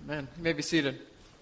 Amen. You may be seated.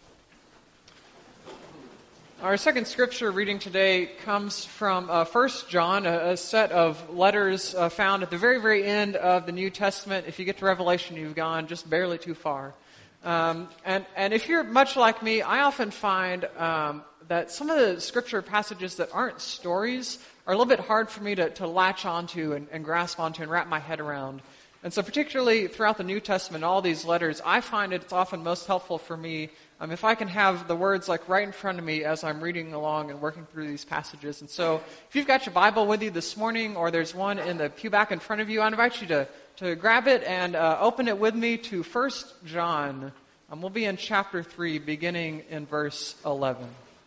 Our second scripture reading today comes from 1 John, a set of letters found at the very, very end of the New Testament. If you get to Revelation, you've gone just barely too far. And if you're much like me, I often find that some of the scripture passages that aren't stories are a little bit hard for me to latch onto and grasp onto and wrap my head around. And so particularly throughout the New Testament, all these letters, I find it's often most helpful for me if I can have the words like right in front of me as I'm reading along and working through these passages. And so if you've got your Bible with you this morning, or there's one in the pew back in front of you, I invite you to grab it and open it with me to 1 John. We'll be in chapter 3, beginning in verse 11.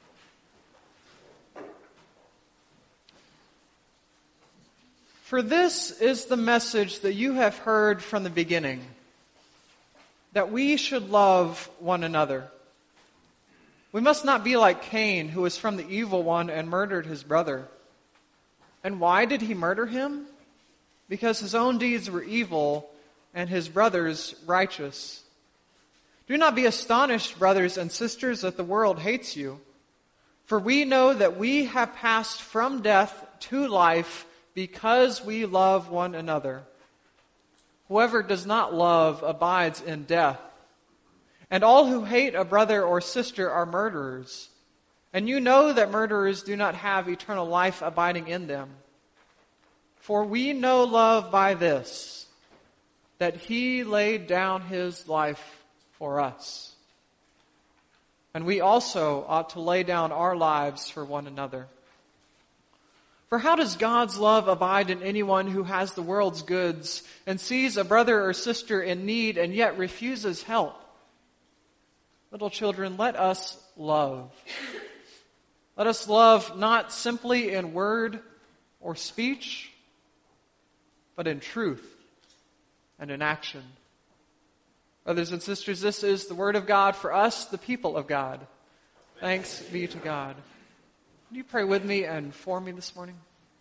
For this is the message that you have heard from the beginning, that we should love one another. We must not be like Cain, who was from the evil one and murdered his brother. And why did he murder him? Because his own deeds were evil and his brother's righteous. Do not be astonished, brothers and sisters, that the world hates you. For we know that we have passed from death to life because we love one another. Whoever does not love abides in death. And all who hate a brother or sister are murderers. And you know that murderers do not have eternal life abiding in them. For we know love by this, that he laid down his life for us. And we also ought to lay down our lives for one another. For how does God's love abide in anyone who has the world's goods and sees a brother or sister in need and yet refuses help? Little children, let us love. Let us love not simply in word or speech, but in truth and in action. Brothers and sisters, this is the word of God for us, the people of God. Thanks be to God. Would you pray with me and for me this morning?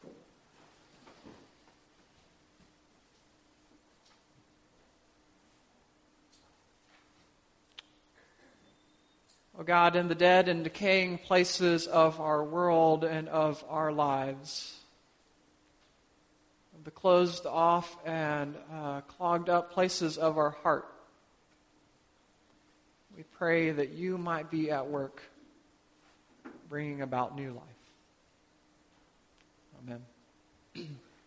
Oh God, in the dead and decaying places of our world and of our lives, the closed off and clogged up places of our heart, we pray that you might be at work bringing about new life. Amen.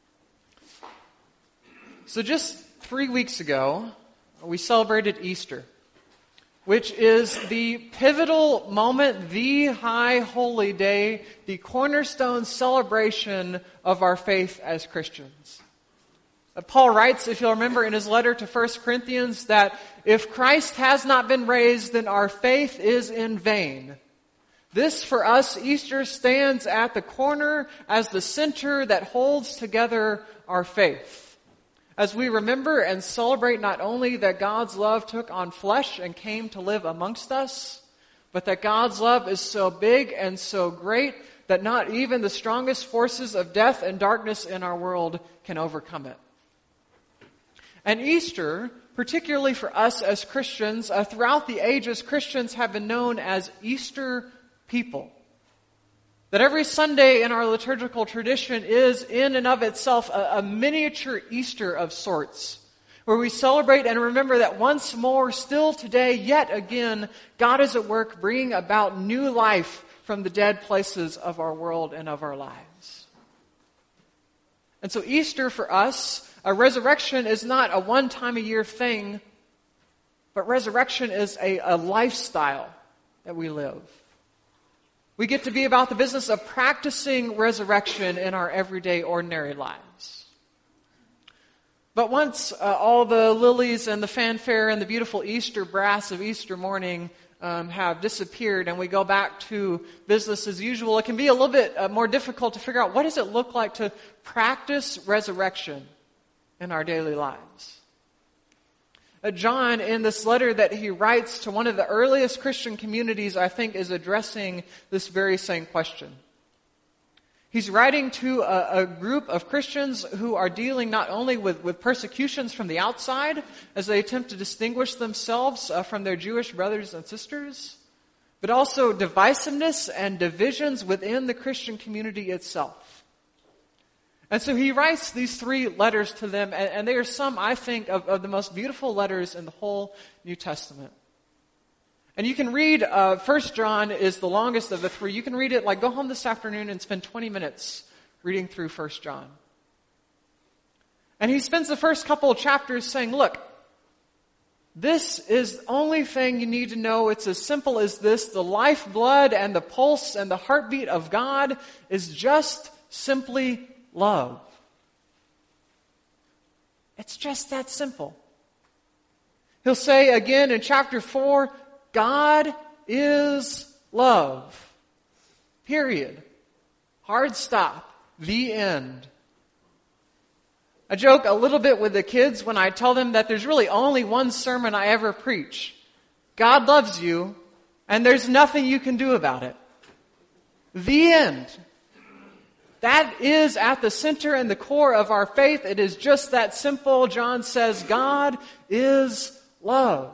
So just 3 weeks ago, we celebrated Easter, which is the pivotal moment, the high holy day, the cornerstone celebration of our faith as Christians. Paul writes, if you'll remember in his letter to 1 Corinthians, that if Christ has not been raised, then our faith is in vain. This, for us, Easter stands at the corner as the center that holds together our faith. As we remember and celebrate not only that God's love took on flesh and came to live amongst us, but that God's love is so big and so great that not even the strongest forces of death and darkness in our world can overcome it. And Easter, particularly for us as Christians, throughout the ages, Christians have been known as Easter people. That every Sunday in our liturgical tradition is in and of itself a miniature Easter of sorts, where we celebrate and remember that once more, still today, yet again, God is at work bringing about new life from the dead places of our world and of our lives. And so Easter for us, a resurrection is not a one-time-a-year thing, but resurrection is a lifestyle that we live. We get to be about the business of practicing resurrection in our everyday, ordinary lives. But once all the lilies and the fanfare and the beautiful Easter brass of Easter morning have disappeared and we go back to business as usual, it can be a little bit more difficult to figure out what does it look like to practice resurrection in our daily lives. John, in this letter that he writes to one of the earliest Christian communities, I think is addressing this very same question. He's writing to a group of Christians who are dealing not only with persecutions from the outside as they attempt to distinguish themselves from their Jewish brothers and sisters, but also divisiveness and divisions within the Christian community itself. And so he writes these 3 letters to them, and they are some, I think, of the most beautiful letters in the whole New Testament. And you can read, 1 John is the longest of the 3. You can read it, go home this afternoon and spend 20 minutes reading through 1 John. And he spends the first couple of chapters saying, look, this is the only thing you need to know. It's as simple as this. The lifeblood and the pulse and the heartbeat of God is just simply love. It's just that simple. He'll say again in chapter 4, God is love. Period. Hard stop. The end. I joke a little bit with the kids when I tell them that there's really only one sermon I ever preach. God loves you, and there's nothing you can do about it. The end. That is at the center and the core of our faith. It is just that simple. John says, God is love.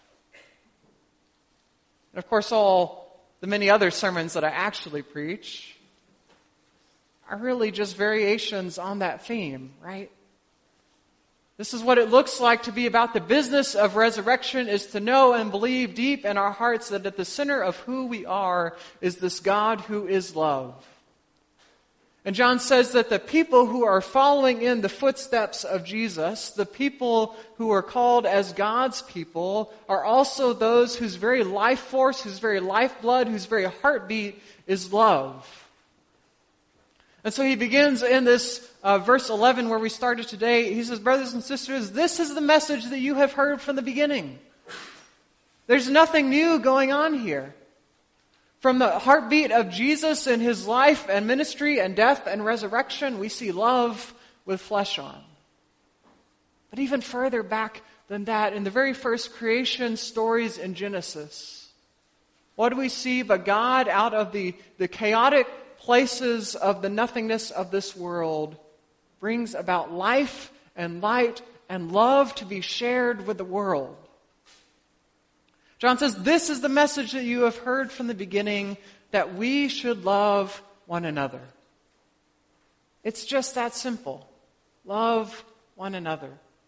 And of course, all the many other sermons that I actually preach are really just variations on that theme, right? This is what it looks like to be about the business of resurrection, is to know and believe deep in our hearts that at the center of who we are is this God who is love. And John says that the people who are following in the footsteps of Jesus, the people who are called as God's people, are also those whose very life force, whose very lifeblood, whose very heartbeat is love. And so he begins in this verse 11 where we started today. He says, brothers and sisters, this is the message that you have heard from the beginning. There's nothing new going on here. From the heartbeat of Jesus in his life and ministry and death and resurrection, we see love with flesh on. But even further back than that, in the very first creation stories in Genesis, what do we see but God out of the chaotic places of the nothingness of this world brings about life and light and love to be shared with the world. John says, this is the message that you have heard from the beginning, that we should love one another. It's just that simple. Love one another.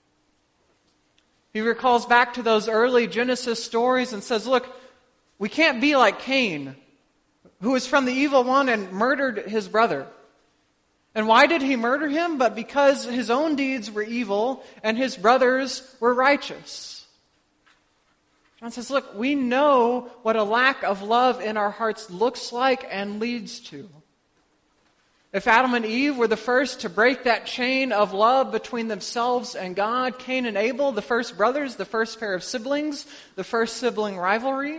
He recalls back to those early Genesis stories and says, look, we can't be like Cain, who was from the evil one and murdered his brother. And why did he murder him? But because his own deeds were evil and his brothers were righteous. John says, look, we know what a lack of love in our hearts looks like and leads to. If Adam and Eve were the first to break that chain of love between themselves and God, Cain and Abel, the first brothers, the first pair of siblings, the first sibling rivalry,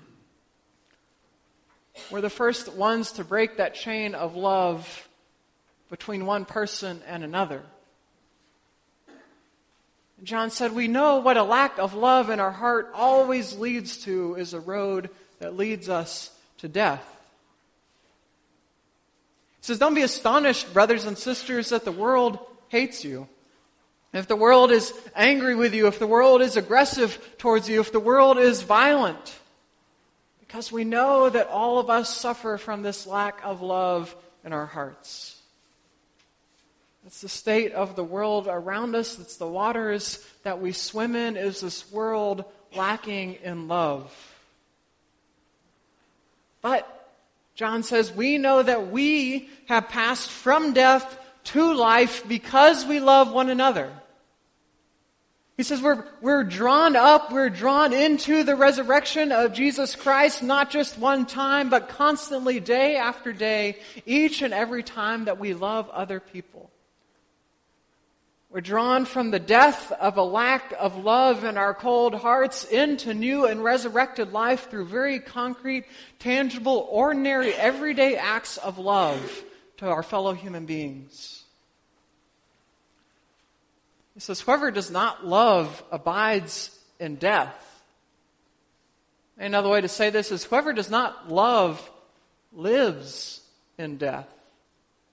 were the first ones to break that chain of love between one person and another. John said, we know what a lack of love in our heart always leads to is a road that leads us to death. He says, don't be astonished, brothers and sisters, that the world hates you. If the world is angry with you, if the world is aggressive towards you, if the world is violent, because we know that all of us suffer from this lack of love in our hearts. It's the state of the world around us. It's the waters that we swim in. Is this world lacking in love? But, John says, we know that we have passed from death to life because we love one another. He says we're drawn up, we're drawn into the resurrection of Jesus Christ, not just one time, but constantly, day after day, each and every time that we love other people. We're drawn from the death of a lack of love in our cold hearts into new and resurrected life through very concrete, tangible, ordinary, everyday acts of love to our fellow human beings. He says, whoever does not love abides in death. Another way to say this is, whoever does not love lives in death.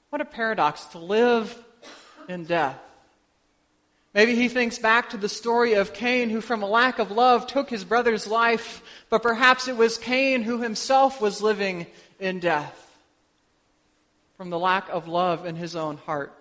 What a paradox to live in death. Maybe he thinks back to the story of Cain, who from a lack of love took his brother's life, but perhaps it was Cain who himself was living in death from the lack of love in his own heart.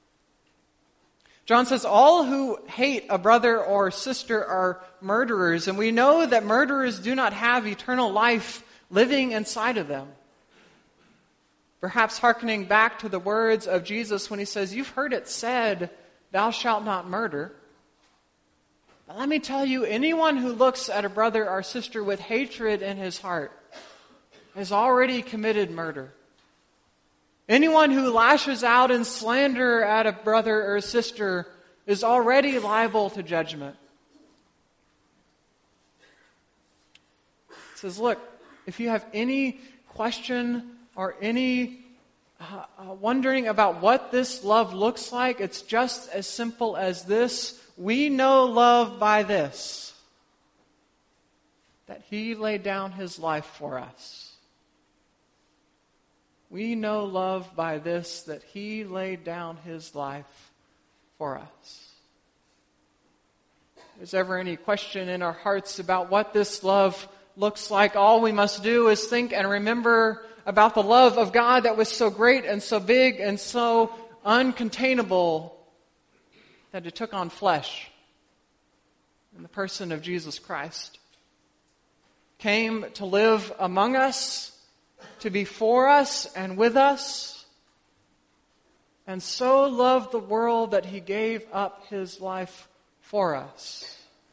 John says all who hate a brother or sister are murderers, and we know that murderers do not have eternal life living inside of them. Perhaps hearkening back to the words of Jesus when he says, "You've heard it said, 'Thou shalt not murder.' But let me tell you, anyone who looks at a brother or sister with hatred in his heart has already committed murder. Anyone who lashes out in slander at a brother or sister is already liable to judgment." He says, look, if you have any question or any wondering about what this love looks like, it's just as simple as this. We know love by this, that he laid down his life for us. We know love by this, that he laid down his life for us. If there's ever any question in our hearts about what this love looks like, all we must do is think and remember about the love of God that was so great and so big and so uncontainable that it took on flesh in the person of Jesus Christ. Came to live among us, to be for us and with us, and so loved the world that he gave up his life for us.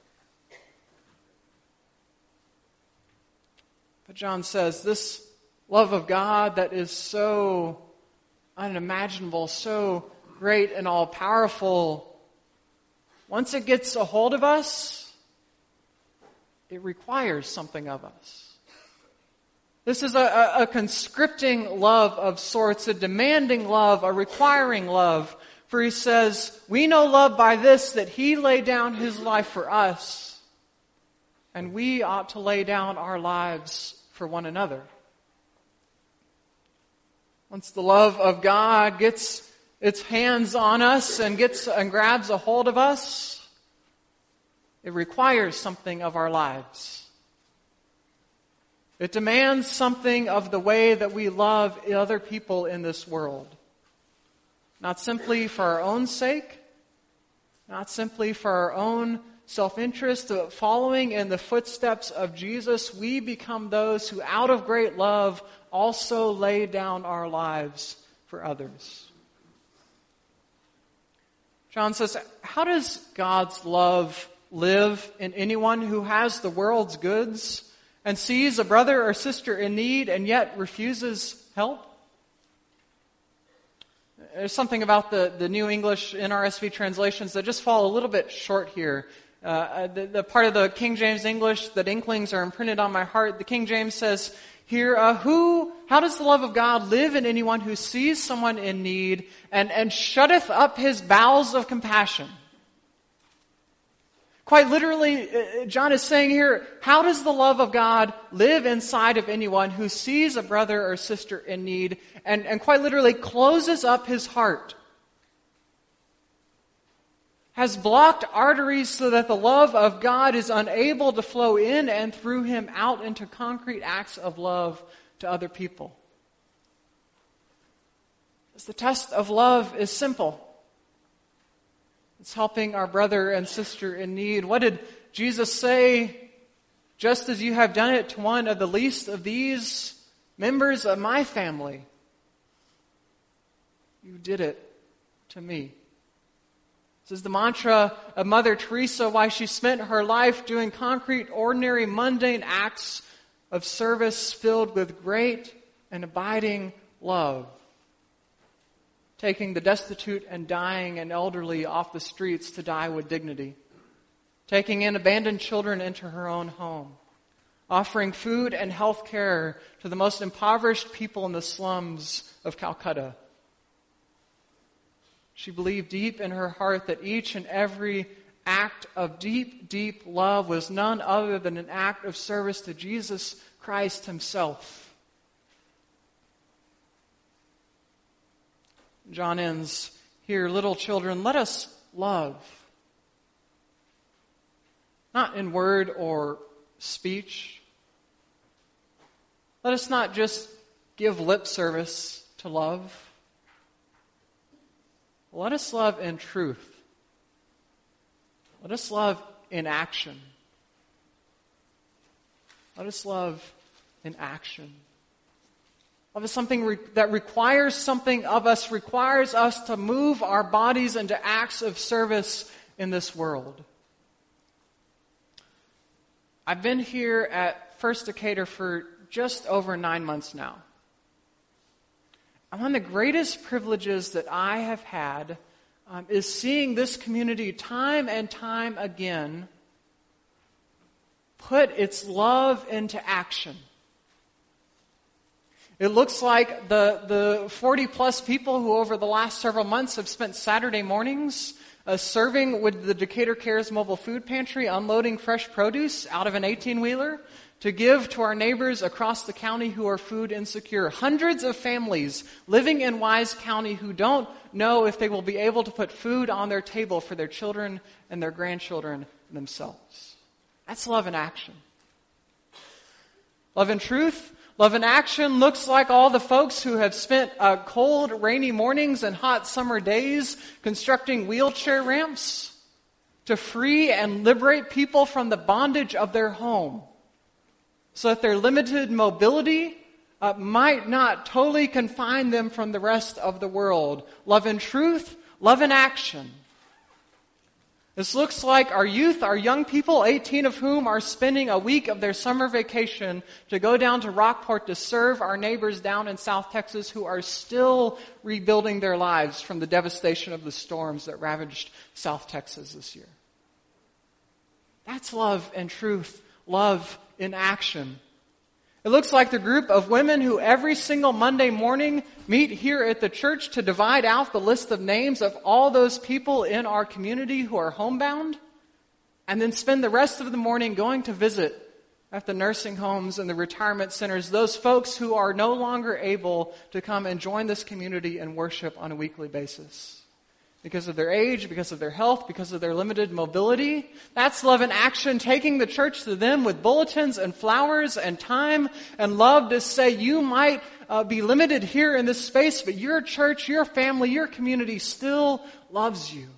But John says this love of God that is so unimaginable, so great and all-powerful, once it gets a hold of us, it requires something of us. This is a conscripting love of sorts, a demanding love, a requiring love. For he says, we know love by this, that he laid down his life for us, and we ought to lay down our lives for one another. Once the love of God gets its hands on us and grabs a hold of us, it requires something of our lives. It demands something of the way that we love other people in this world. Not simply for our own sake, not simply for our own self-interest, but following in the footsteps of Jesus, we become those who out of great love also lay down our lives for others. John says, how does God's love live in anyone who has the world's goods and sees a brother or sister in need and yet refuses help? There's something about the New English NRSV translations that just fall a little bit short here. The part of the King James English that inklings are imprinted on my heart, the King James says here, how does the love of God live in anyone who sees someone in need and shutteth up his bowels of compassion? Quite literally, John is saying here, how does the love of God live inside of anyone who sees a brother or sister in need and quite literally closes up his heart? Has blocked arteries so that the love of God is unable to flow in and through him out into concrete acts of love to other people. As the test of love is simple. It's helping our brother and sister in need. What did Jesus say? Just as you have done it to one of the least of these members of my family, you did it to me. This is the mantra of Mother Teresa, why she spent her life doing concrete, ordinary, mundane acts of service filled with great and abiding love. Taking the destitute and dying and elderly off the streets to die with dignity. Taking in abandoned children into her own home. Offering food and health care to the most impoverished people in the slums of Calcutta. She believed deep in her heart that each and every act of deep, deep love was none other than an act of service to Jesus Christ himself. John ends here, little children, let us love. Not in word or speech. Let us not just give lip service to love. Let us love in truth. Let us love in action. Let us love in action. Love is something that requires something of us, requires us to move our bodies into acts of service in this world. I've been here at First Decatur for just over 9 months now. And one of the greatest privileges that I have had is seeing this community time and time again put its love into action. It looks like the 40-plus people who over the last several months have spent Saturday mornings serving with the Decatur Cares Mobile Food Pantry, unloading fresh produce out of an 18-wheeler to give to our neighbors across the county who are food insecure. Hundreds of families living in Wise County who don't know if they will be able to put food on their table for their children and their grandchildren themselves. That's love in action. Love in truth, love in action looks like all the folks who have spent cold, rainy mornings and hot summer days constructing wheelchair ramps to free and liberate people from the bondage of their home, so that their limited mobility might not totally confine them from the rest of the world. Love in truth, love in action. This looks like our youth, our young people, 18 of whom are spending a week of their summer vacation to go down to Rockport to serve our neighbors down in South Texas who are still rebuilding their lives from the devastation of the storms that ravaged South Texas this year. That's love and truth, love in action. It looks like the group of women who every single Monday morning meet here at the church to divide out the list of names of all those people in our community who are homebound, and then spend the rest of the morning going to visit at the nursing homes and the retirement centers, those folks who are no longer able to come and join this community and worship on a weekly basis. Because of their age, because of their health, because of their limited mobility. That's love in action, taking the church to them with bulletins and flowers and time and love to say, you might be limited here in this space, but your church, your family, your community still loves you.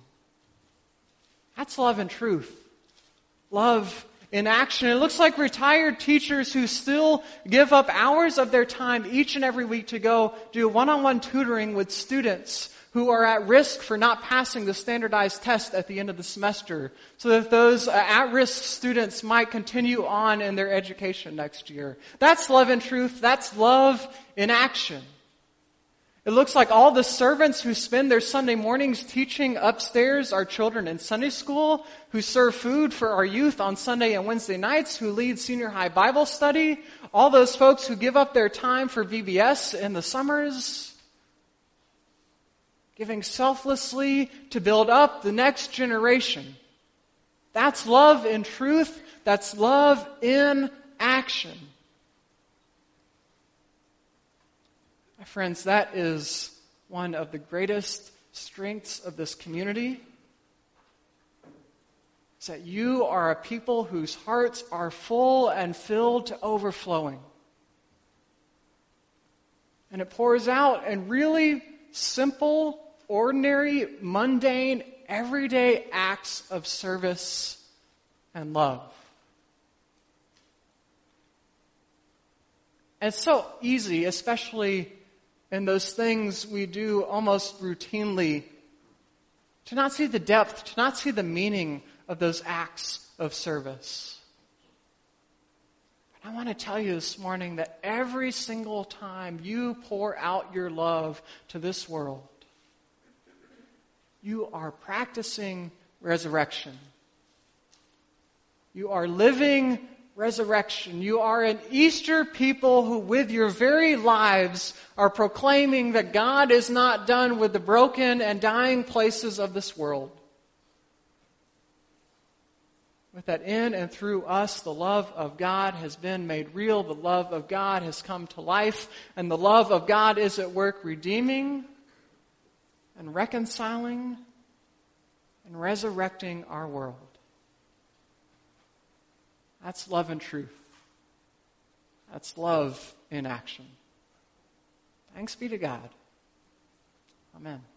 That's love in truth. Love in action. It looks like retired teachers who still give up hours of their time each and every week to go do one-on-one tutoring with students who are at risk for not passing the standardized test at the end of the semester, so that those at-risk students might continue on in their education next year. That's love in truth. That's love in action. It looks like all the servants who spend their Sunday mornings teaching upstairs our children in Sunday school, who serve food for our youth on Sunday and Wednesday nights, who lead senior high Bible study, all those folks who give up their time for VBS in the summers, giving selflessly to build up the next generation. That's love in truth. That's love in action. My friends, that is one of the greatest strengths of this community. Is that you are a people whose hearts are full and filled to overflowing. And it pours out in really simple, ordinary, mundane, everyday acts of service and love. And it's so easy, especially in those things we do almost routinely, to not see the depth, to not see the meaning of those acts of service. I want to tell you this morning that every single time you pour out your love to this world, you are practicing resurrection. You are living resurrection. You are an Easter people who with your very lives are proclaiming that God is not done with the broken and dying places of this world. With that in and through us, the love of God has been made real. The love of God has come to life. And the love of God is at work redeeming and reconciling and resurrecting our world. That's love and truth. That's love in action. Thanks be to God. Amen.